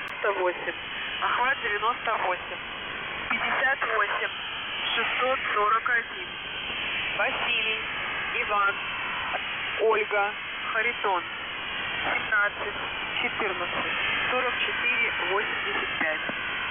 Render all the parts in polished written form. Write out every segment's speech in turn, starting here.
98. Охват 98. 58. 641. Василий, Иван, Ольга, Харитон. 17, 14, 44, 85.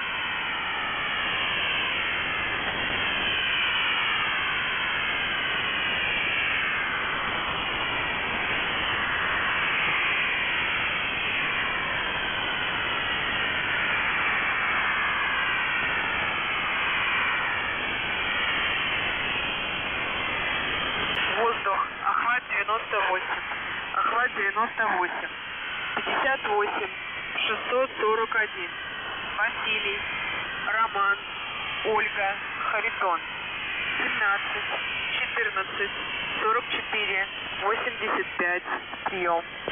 Воздух. Охват 98. Охват 98. 58. 641. Василий, Роман, Ольга, Харитон. 17, 14, 44, 85. Прием.